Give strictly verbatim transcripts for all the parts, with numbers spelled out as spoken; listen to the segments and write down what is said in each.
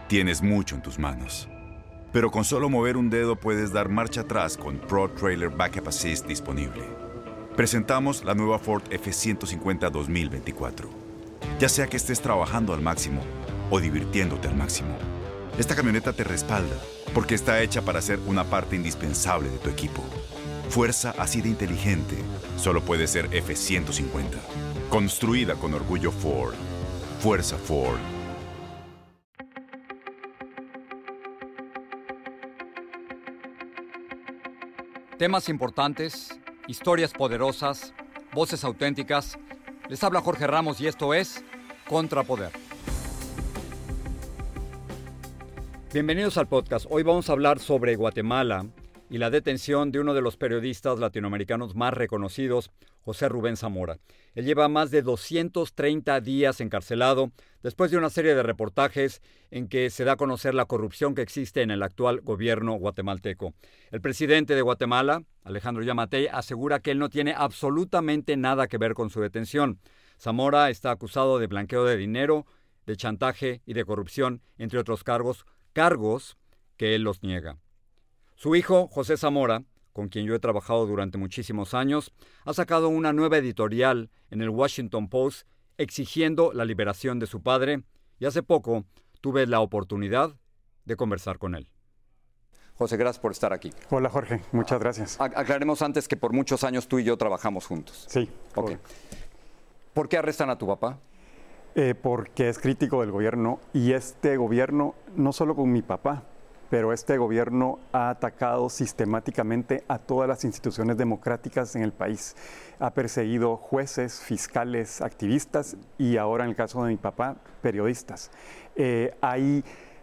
Tienes mucho en tus manos. Pero con solo mover un dedo puedes dar marcha atrás con Pro Trailer Backup Assist disponible. Presentamos la nueva Ford F ciento cincuenta dos mil veinticuatro. Ya sea que estés trabajando al máximo o divirtiéndote al máximo, esta camioneta te respalda porque está hecha para ser una parte indispensable de tu equipo. Fuerza así de inteligente solo puede ser F ciento cincuenta. Construida con orgullo Ford. Fuerza Ford. Temas importantes, historias poderosas, voces auténticas. Les habla Jorge Ramos y esto es Contrapoder. Bienvenidos al podcast. Hoy vamos a hablar sobre Guatemala y la detención de uno de los periodistas latinoamericanos más reconocidos, José Rubén Zamora. Él lleva más de doscientos treinta días encarcelado después de una serie de reportajes en que se da a conocer la corrupción que existe en el actual gobierno guatemalteco. El presidente de Guatemala, Alejandro Yamatei, asegura que él no tiene absolutamente nada que ver con su detención. Zamora está acusado de blanqueo de dinero, de chantaje y de corrupción, entre otros cargos, cargos que él los niega. Su hijo, José Zamora, con quien yo he trabajado durante muchísimos años, ha sacado una nueva editorial en el Washington Post exigiendo la liberación de su padre y hace poco tuve la oportunidad de conversar con él. José, gracias por estar aquí. Hola Jorge, muchas gracias. Aclaremos antes que por muchos años tú y yo trabajamos juntos. Sí. Ok. ¿Por qué arrestan a tu papá? Eh, porque es crítico del gobierno y este gobierno, no solo con mi papá, pero este gobierno ha atacado sistemáticamente a todas las instituciones democráticas en el país. Ha perseguido jueces, fiscales, activistas y ahora en el caso de mi papá, periodistas. Eh, hay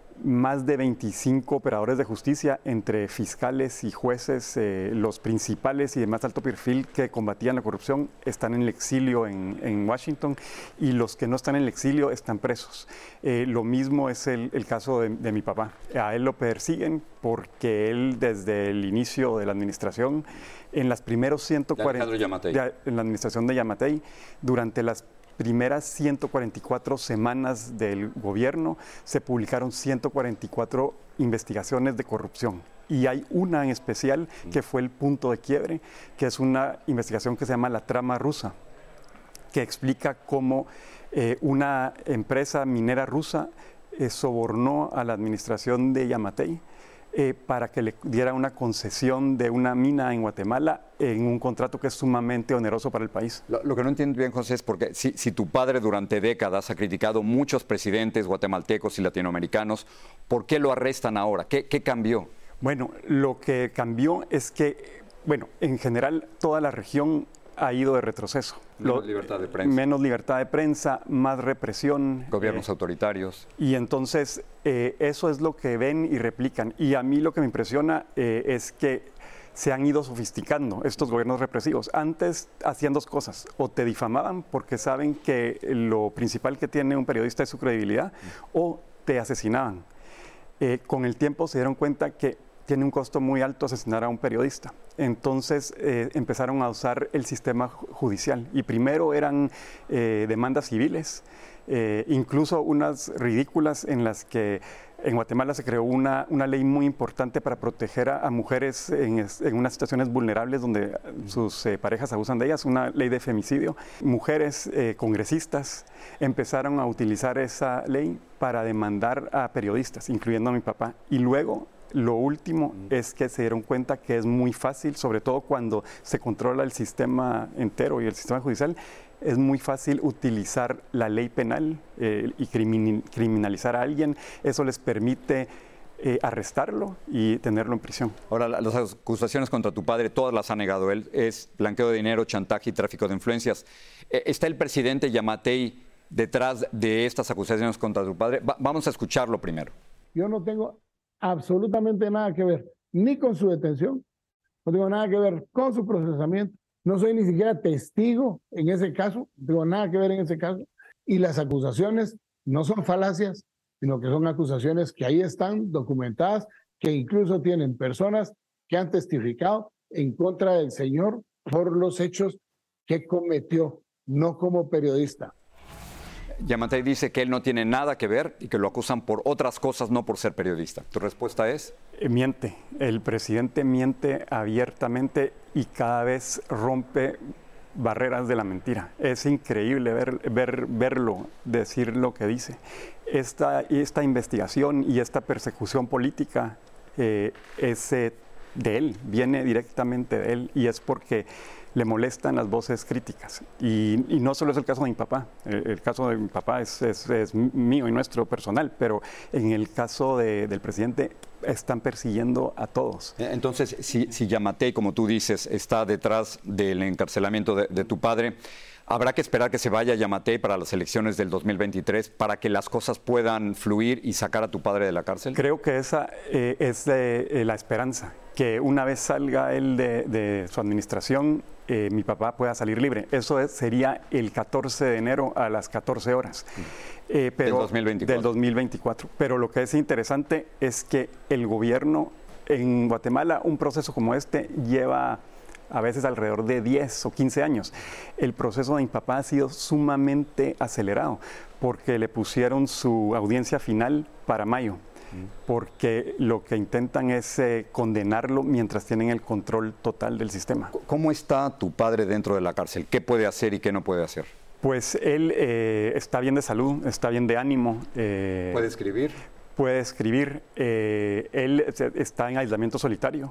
más de veinticinco operadores de justicia entre fiscales y jueces, eh, los principales y de más alto perfil que combatían la corrupción están en el exilio en, en Washington y los que no están en el exilio están presos. Eh, lo mismo es el, el caso de, de mi papá. A él lo persiguen porque él desde el inicio de la administración, en las primeros ciento cuarenta, de, en la administración de Yamatei, durante las primeras ciento cuarenta y cuatro semanas del gobierno se publicaron ciento cuarenta y cuatro investigaciones de corrupción. Y hay una en especial que fue el punto de quiebre, que es una investigación que se llama la trama rusa, que explica cómo eh, una empresa minera rusa eh, sobornó a la administración de Yamatei Eh, para que le diera una concesión de una mina en Guatemala en un contrato que es sumamente oneroso para el país. Lo, lo que no entiendo bien, José, es porque si, si tu padre durante décadas ha criticado muchos presidentes guatemaltecos y latinoamericanos, ¿por qué lo arrestan ahora? ¿Qué, qué cambió? Bueno, lo que cambió es que, bueno, en general toda la región ha ido de retroceso. Menos Lo, libertad de prensa. Menos libertad de prensa, más represión. Gobiernos eh, autoritarios. Y entonces eh, eso es lo que ven y replican. Y a mí lo que me impresiona eh, es que se han ido sofisticando estos gobiernos represivos. Antes hacían dos cosas, o te difamaban porque saben que lo principal que tiene un periodista es su credibilidad, mm. o te asesinaban. Eh, con el tiempo se dieron cuenta que tiene un costo muy alto asesinar a un periodista. Entonces eh, empezaron a usar el sistema judicial y primero eran eh, demandas civiles, eh, incluso unas ridículas en las que en Guatemala se creó una, una ley muy importante para proteger a, a mujeres en, en unas situaciones vulnerables donde sus eh, parejas abusan de ellas, una ley de femicidio. Mujeres eh, congresistas empezaron a utilizar esa ley para demandar a periodistas, incluyendo a mi papá, y luego lo último es que se dieron cuenta que es muy fácil, sobre todo cuando se controla el sistema entero y el sistema judicial, es muy fácil utilizar la ley penal eh, y criminalizar a alguien. Eso les permite eh, arrestarlo y tenerlo en prisión. Ahora, las acusaciones contra tu padre, todas las ha negado él. Es blanqueo de dinero, chantaje y tráfico de influencias. ¿Está el presidente Yamatei detrás de estas acusaciones contra tu padre? Va- vamos a escucharlo primero. Yo no tengo absolutamente nada que ver ni con su detención, no tengo nada que ver con su procesamiento, no soy ni siquiera testigo en ese caso, no tengo nada que ver en ese caso, y las acusaciones no son falacias, sino que son acusaciones que ahí están documentadas, que incluso tienen personas que han testificado en contra del señor por los hechos que cometió, no como periodista. Yamatei dice que él no tiene nada que ver y que lo acusan por otras cosas, no por ser periodista. ¿Tu respuesta es? Eh, miente. El presidente miente abiertamente y cada vez rompe barreras de la mentira. Es increíble ver, ver, verlo decir lo que dice. Esta, esta investigación y esta persecución política eh, es eh, de él, viene directamente de él, y es porque le molestan las voces críticas. Y, y no solo es el caso de mi papá, el, el caso de mi papá es, es, es mío y nuestro personal, pero en el caso de, del presidente están persiguiendo a todos. Entonces, si, si Yamatei, como tú dices, está detrás del encarcelamiento de, de tu padre, ¿habrá que esperar que se vaya Yamatei para las elecciones del dos mil veintitrés para que las cosas puedan fluir y sacar a tu padre de la cárcel? Creo que esa eh, es de, eh, la esperanza, que una vez salga él de, de su administración, eh, mi papá pueda salir libre. Eso es, sería el catorce de enero a las catorce horas. Eh, pero, del dos mil veinticuatro. Del dos mil veinticuatro. Pero lo que es interesante es que el gobierno en Guatemala, un proceso como este lleva a veces alrededor de diez o quince años. El proceso de mi papá ha sido sumamente acelerado porque le pusieron su audiencia final para mayo, porque lo que intentan es eh, condenarlo mientras tienen el control total del sistema. ¿Cómo está tu padre dentro de la cárcel? ¿Qué puede hacer y qué no puede hacer? Pues él eh, está bien de salud, está bien de ánimo. Eh, ¿Puede escribir? Puede escribir. Eh, él está en aislamiento solitario.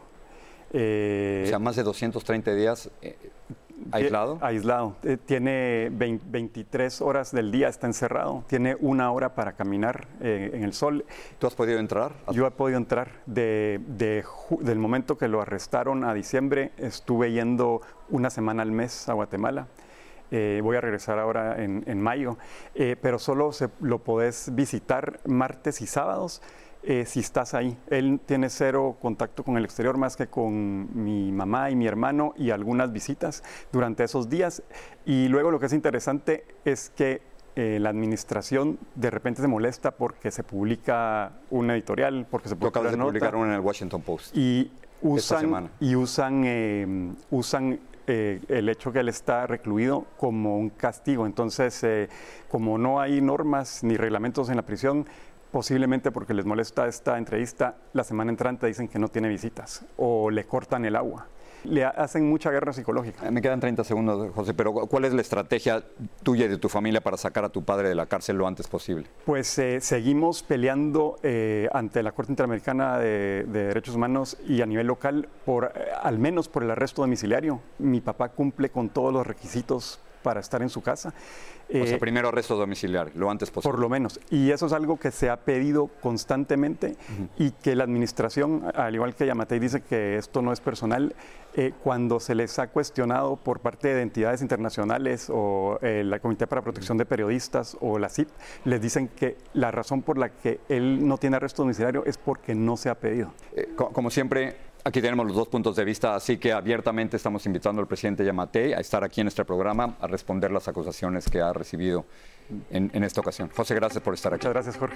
Eh, o sea, más de doscientos treinta días eh, aislado. Aislado. Eh, tiene veinte, veintitrés horas del día, está encerrado. Tiene una hora para caminar eh, en el sol. ¿Tú has podido entrar? Yo he podido entrar. De, de, del momento que lo arrestaron a diciembre, estuve yendo una semana al mes a Guatemala. Eh, voy a regresar ahora en, en mayo, eh, pero solo se, lo podés visitar martes y sábados. Eh, si estás ahí. Él tiene cero contacto con el exterior más que con mi mamá y mi hermano y algunas visitas durante esos días. Y luego lo que es interesante es que eh, la administración de repente se molesta porque se publica un editorial, porque se publica una nota. Publicaron en el Washington Post. Y usan, y usan, eh, usan eh, el hecho que él está recluido como un castigo. Entonces, eh, como no hay normas ni reglamentos en la prisión, posiblemente porque les molesta esta entrevista, la semana entrante dicen que no tiene visitas o le cortan el agua. Le hacen mucha guerra psicológica. Me quedan treinta segundos, José, pero ¿cuál es la estrategia tuya y de tu familia para sacar a tu padre de la cárcel lo antes posible? Pues eh, seguimos peleando eh, ante la Corte Interamericana de, de Derechos Humanos y a nivel local, por, eh, al menos por el arresto domiciliario. Mi papá cumple con todos los requisitos para estar en su casa. O sea, primero arresto domiciliario, lo antes posible. Por lo menos. Y eso es algo que se ha pedido constantemente uh-huh. y que la administración, al igual que Yamatei dice que esto no es personal, eh, cuando se les ha cuestionado por parte de entidades internacionales o eh, la Comité para Protección uh-huh. de Periodistas o la C I P, les dicen que la razón por la que él no tiene arresto domiciliario es porque no se ha pedido. Eh, como siempre, aquí tenemos los dos puntos de vista, así que abiertamente estamos invitando al presidente Yamatei a estar aquí en este programa, a responder las acusaciones que ha recibido en, en esta ocasión. José, gracias por estar aquí. Muchas gracias, Jorge.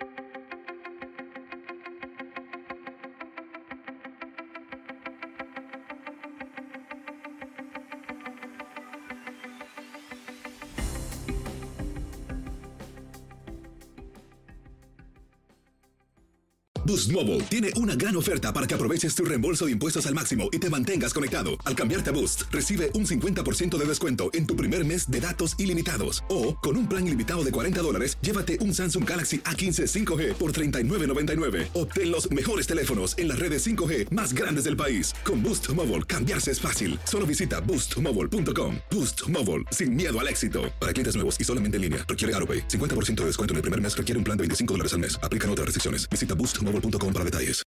Boost Mobile tiene una gran oferta para que aproveches tu reembolso de impuestos al máximo y te mantengas conectado. Al cambiarte a Boost, recibe un cincuenta por ciento de descuento en tu primer mes de datos ilimitados. O, con un plan ilimitado de cuarenta dólares, llévate un Samsung Galaxy A quince cinco G por treinta y nueve noventa y nueve. Obtén los mejores teléfonos en las redes cinco G más grandes del país. Con Boost Mobile, cambiarse es fácil. Solo visita boost mobile punto com. Boost Mobile, sin miedo al éxito. Para clientes nuevos y solamente en línea, requiere AutoPay. cincuenta por ciento de descuento en el primer mes requiere un plan de veinticinco dólares al mes. Aplican otras restricciones. Visita boost mobile punto com para detalles.